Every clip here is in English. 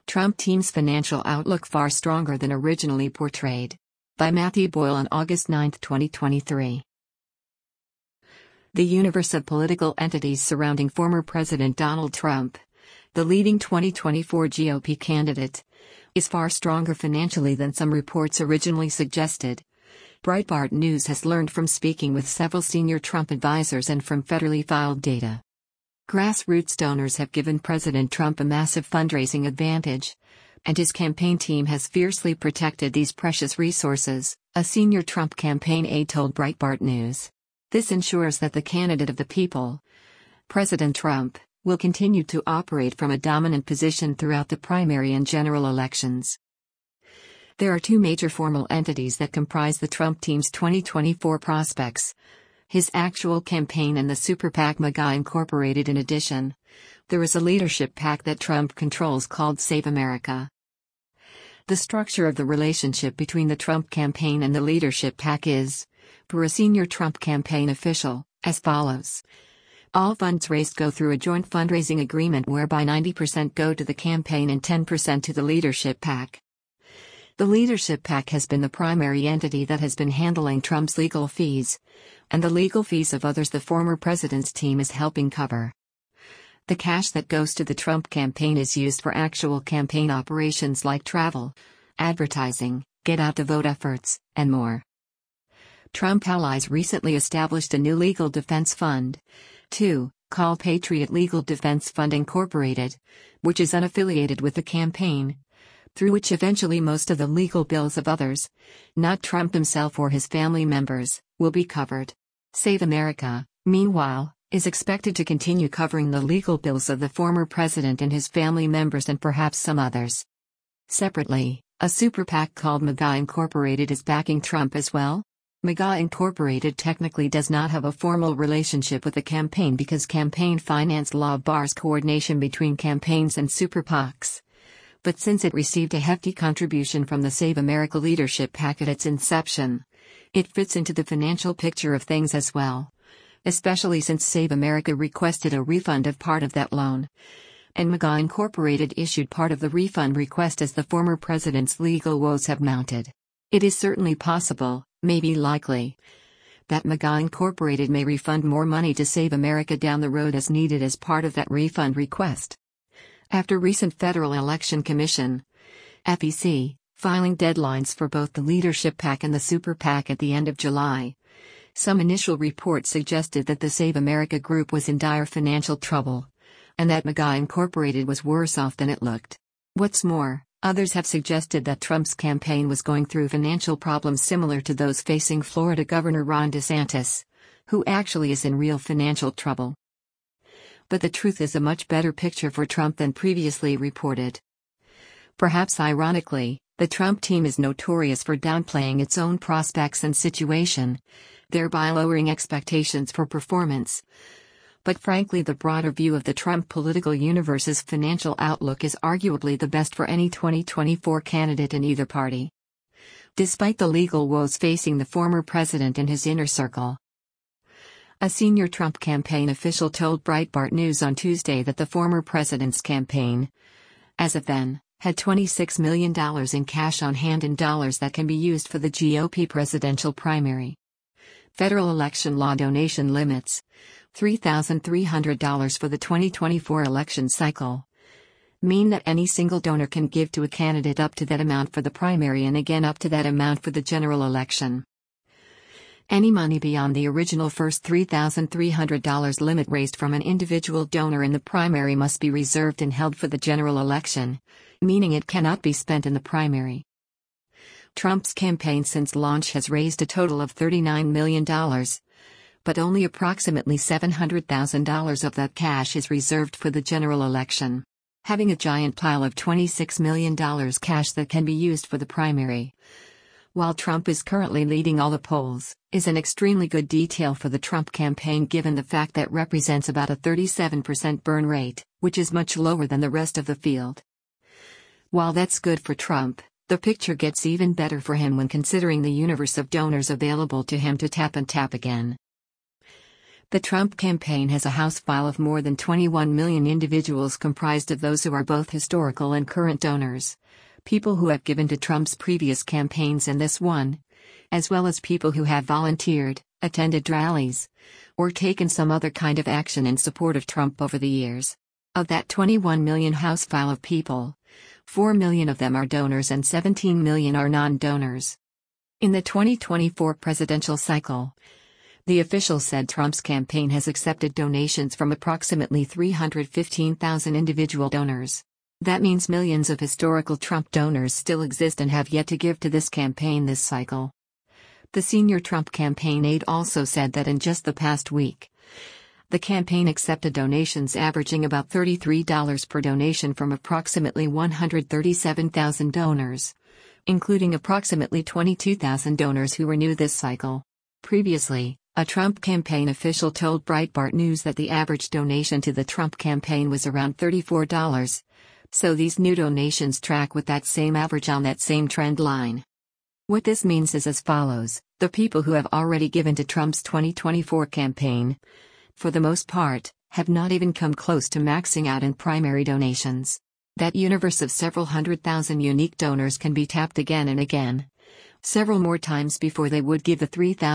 Trump team's financial outlook far stronger than originally portrayed. By Matthew Boyle on August 9, 2023. The universe of political entities surrounding former President Donald Trump, the leading 2024 GOP candidate, is far stronger financially than some reports originally suggested. Breitbart News has learned from speaking with several senior Trump advisors and from federally filed data. Grassroots donors have given President Trump a massive fundraising advantage, and his campaign team has fiercely protected these precious resources, a senior Trump campaign aide told Breitbart News. This ensures that the candidate of the people, President Trump, will continue to operate from a dominant position throughout the primary and general elections. There are two major formal entities that comprise the Trump team's 2024 prospects: his actual campaign and the super PAC MAGA Incorporated. In addition, there is a leadership PAC that Trump controls called Save America. The structure of the relationship between the Trump campaign and the leadership PAC is, per a senior Trump campaign official, as follows. All funds raised go through a joint fundraising agreement whereby 90% go to the campaign and 10% to the leadership PAC. The leadership PAC has been the primary entity that has been handling Trump's legal fees, and the legal fees of others the former president's team is helping cover. The cash that goes to the Trump campaign is used for actual campaign operations like travel, advertising, get-out-the-vote efforts, and more. Trump allies recently established a new legal defense fund, too, called Patriot Legal Defense Fund Incorporated, which is unaffiliated with the campaign, through which eventually most of the legal bills of others, not Trump himself or his family members, will be covered. Save America, meanwhile, is expected to continue covering the legal bills of the former president and his family members and perhaps some others. Separately, a super PAC called MAGA Incorporated is backing Trump as well. MAGA Incorporated technically does not have a formal relationship with the campaign because campaign finance law bars coordination between campaigns and super PACs. But since it received a hefty contribution from the Save America leadership PAC at its inception, it fits into the financial picture of things as well. Especially since Save America requested a refund of part of that loan, and MAGA Incorporated issued part of the refund request as the former president's legal woes have mounted. It is certainly possible, maybe likely, that MAGA Incorporated may refund more money to Save America down the road as needed as part of that refund request. After recent Federal Election Commission (FEC) filing deadlines for both the leadership PAC and the super PAC at the end of July, some initial reports suggested that the Save America group was in dire financial trouble, and that MAGA Incorporated was worse off than it looked. What's more, others have suggested that Trump's campaign was going through financial problems similar to those facing Florida Governor Ron DeSantis, who actually is in real financial trouble. But the truth is a much better picture for Trump than previously reported. Perhaps ironically, the Trump team is notorious for downplaying its own prospects and situation, thereby lowering expectations for performance. But frankly, the broader view of the Trump political universe's financial outlook is arguably the best for any 2024 candidate in either party. Despite the legal woes facing the former president and his inner circle. A senior Trump campaign official told Breitbart News on Tuesday that the former president's campaign, as of then, had $26 million in cash on hand in dollars that can be used for the GOP presidential primary. Federal election law donation limits, $3,300 for the 2024 election cycle, mean that any single donor can give to a candidate up to that amount for the primary and again up to that amount for the general election. Any money beyond the original first $3,300 limit raised from an individual donor in the primary must be reserved and held for the general election, meaning it cannot be spent in the primary. Trump's campaign since launch has raised a total of $39 million, but only approximately $700,000 of that cash is reserved for the general election. Having a giant pile of $26 million cash that can be used for the primary, while Trump is currently leading all the polls, is an extremely good detail for the Trump campaign given the fact that represents about a 37% burn rate, which is much lower than the rest of the field. While that's good for Trump, the picture gets even better for him when considering the universe of donors available to him to tap and tap again. The Trump campaign has a House file of more than 21 million individuals comprised of those who are both historical and current donors, people who have given to Trump's previous campaigns and this one, as well as people who have volunteered, attended rallies, or taken some other kind of action in support of Trump over the years. Of that 21 million House file of people, 4 million of them are donors and 17 million are non-donors. In the 2024 presidential cycle, the official said Trump's campaign has accepted donations from approximately 315,000 individual donors. That means millions of historical Trump donors still exist and have yet to give to this campaign this cycle. The senior Trump campaign aide also said that in just the past week, the campaign accepted donations averaging about $33 per donation from approximately 137,000 donors, including approximately 22,000 donors who were new this cycle. Previously, a Trump campaign official told Breitbart News that the average donation to the Trump campaign was around $34, so these new donations track with that same average on that same trend line. What this means is as follows: the people who have already given to Trump's 2024 campaign, for the most part, have not even come close to maxing out in primary donations. That universe of several 100,000 unique donors can be tapped again and again, several more times before they would give the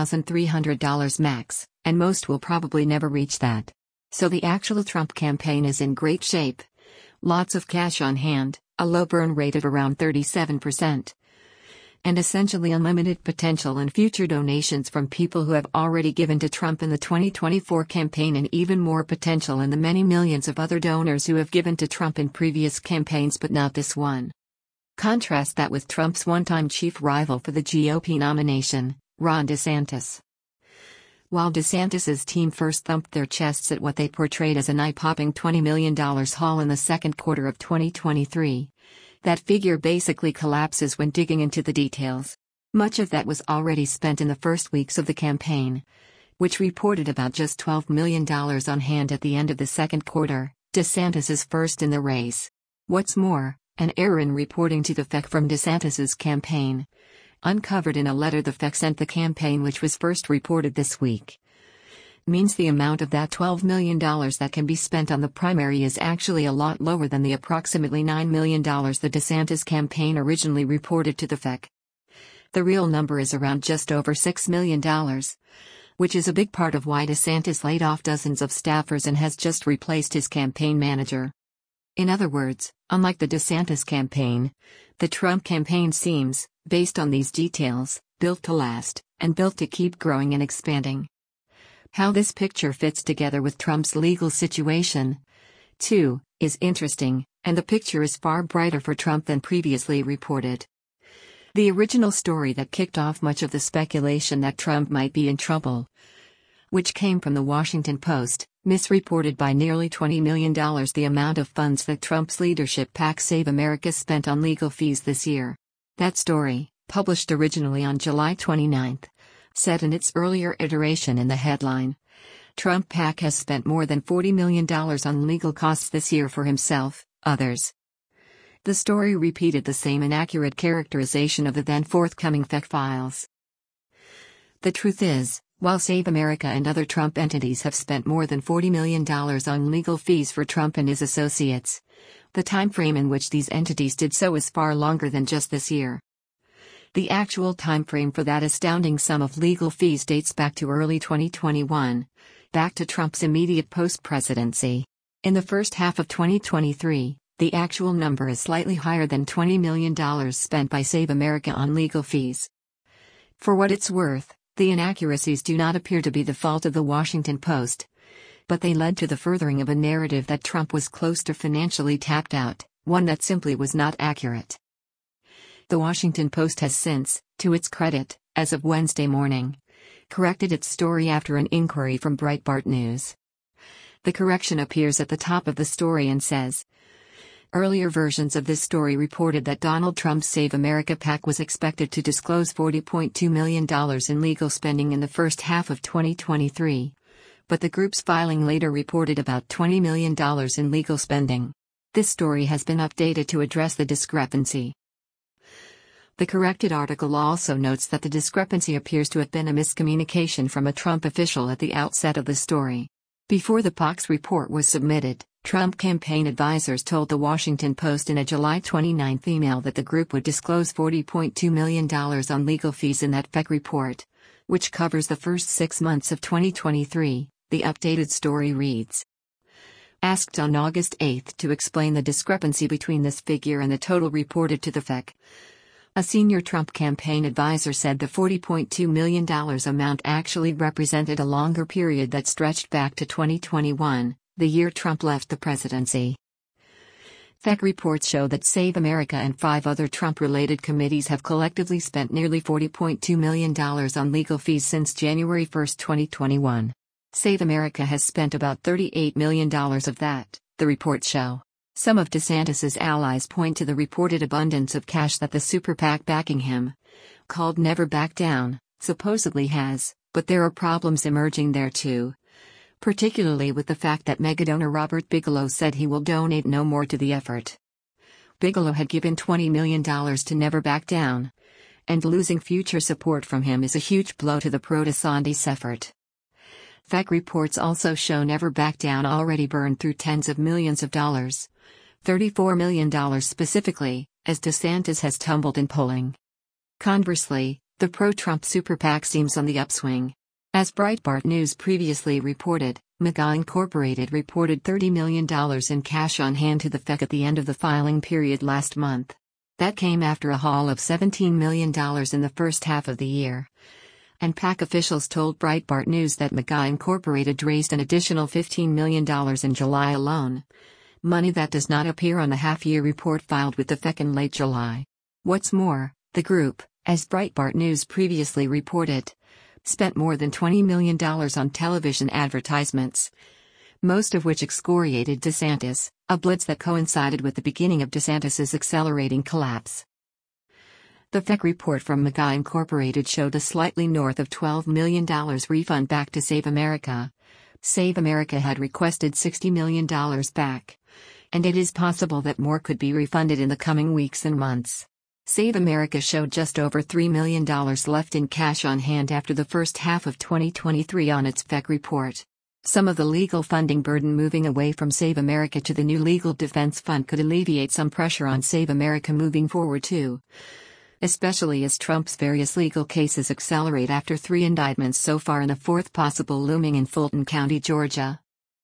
$3,300 max, and most will probably never reach that. So the actual Trump campaign is in great shape. Lots of cash on hand, a low burn rate of around 37%, and essentially unlimited potential in future donations from people who have already given to Trump in the 2024 campaign, and even more potential in the many millions of other donors who have given to Trump in previous campaigns but not this one. Contrast that with Trump's one-time chief rival for the GOP nomination, Ron DeSantis. While DeSantis's team first thumped their chests at what they portrayed as an eye-popping $20 million haul in the second quarter of 2023, that figure basically collapses when digging into the details. Much of that was already spent in the first weeks of the campaign, which reported about just $12 million on hand at the end of the second quarter. DeSantis is first in the race. What's more, an error in reporting to the FEC from DeSantis's campaign, uncovered in a letter the FEC sent the campaign, which was first reported this week, means the amount of that $12 million that can be spent on the primary is actually a lot lower than the approximately $9 million the DeSantis campaign originally reported to the FEC. The real number is around just over $6 million, which is a big part of why DeSantis laid off dozens of staffers and has just replaced his campaign manager. In other words, unlike the DeSantis campaign, the Trump campaign seems, based on these details, built to last, and built to keep growing and expanding. How this picture fits together with Trump's legal situation, too, is interesting, and the picture is far brighter for Trump than previously reported. The original story that kicked off much of the speculation that Trump might be in trouble, which came from the Washington Post, misreported by nearly $20 million the amount of funds that Trump's leadership PAC Save America spent on legal fees this year. That story, published originally on July 29, said in its earlier iteration in the headline, Trump PAC has spent more than $40 million on legal costs this year for himself, others. The story repeated the same inaccurate characterization of the then forthcoming FEC files. The truth is, while Save America and other Trump entities have spent more than $40 million on legal fees for Trump and his associates, the time frame in which these entities did so is far longer than just this year. The actual time frame for that astounding sum of legal fees dates back to early 2021, back to Trump's immediate post-presidency. In the first half of 2023, the actual number is slightly higher than $20 million spent by Save America on legal fees. For what it's worth, the inaccuracies do not appear to be the fault of the Washington Post, but they led to the furthering of a narrative that Trump was close to financially tapped out, one that simply was not accurate. The Washington Post has since, to its credit, as of Wednesday morning, corrected its story after an inquiry from Breitbart News. The correction appears at the top of the story and says, earlier versions of this story reported that Donald Trump's Save America PAC was expected to disclose $40.2 million in legal spending in the first half of 2023, but the group's filing later reported about $20 million in legal spending. This story has been updated to address the discrepancy. The corrected article also notes that the discrepancy appears to have been a miscommunication from a Trump official at the outset of the story. Before the Fox report was submitted, Trump campaign advisors told The Washington Post in a July 29 email that the group would disclose $40.2 million on legal fees in that fake report, which covers the first 6 months of 2023, the updated story reads. Asked on August 8 to explain the discrepancy between this figure and the total reported to the FEC, a senior Trump campaign advisor said the $40.2 million amount actually represented a longer period that stretched back to 2021, the year Trump left the presidency. FEC reports show that Save America and 5 other Trump-related committees have collectively spent nearly $40.2 million on legal fees since January 1, 2021. Save America has spent about $38 million of that, the reports show. Some of DeSantis's allies point to the reported abundance of cash that the super PAC backing him, called Never Back Down, supposedly has, but there are problems emerging there too. Particularly with the fact that megadonor Robert Bigelow said he will donate no more to the effort. Bigelow had given $20 million to Never Back Down, and losing future support from him is a huge blow to the pro-DeSantis effort. FEC reports also show Never Back Down already burned through tens of millions of dollars, $34 million specifically, as DeSantis has tumbled in polling. Conversely, the pro-Trump super PAC seems on the upswing. As Breitbart News previously reported, MAGA Incorporated reported $30 million in cash on hand to the FEC at the end of the filing period last month. That came after a haul of $17 million in the first half of the year. And PAC officials told Breitbart News that MAGA Incorporated raised an additional $15 million in July alone. Money that does not appear on the half-year report filed with the FEC in late July. What's more, the group, as Breitbart News previously reported, spent more than $20 million on television advertisements, most of which excoriated DeSantis, a blitz that coincided with the beginning of DeSantis's accelerating collapse. The FEC report from MAGA Incorporated showed a slightly north of $12 million refund back to Save America. Save America had requested $60 million back, and it is possible that more could be refunded in the coming weeks and months. Save America showed just over $3 million left in cash on hand after the first half of 2023 on its FEC report. Some of the legal funding burden moving away from Save America to the new Legal Defense Fund could alleviate some pressure on Save America moving forward too, especially as Trump's various legal cases accelerate after 3 indictments so far and a 4th possible looming in Fulton County, Georgia.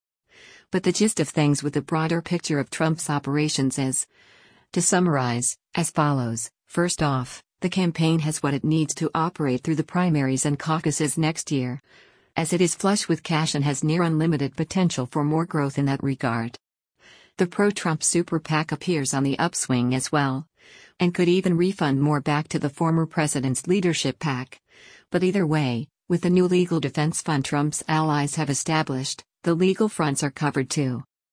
But the gist of things with the broader picture of Trump's operations is, to summarize, as follows. First off, the campaign has what it needs to operate through the primaries and caucuses next year, as it is flush with cash and has near unlimited potential for more growth in that regard. The pro-Trump super PAC appears on the upswing as well, and could even refund more back to the former president's leadership PAC. But either way, with the new legal defense fund Trump's allies have established, the legal fronts are covered too.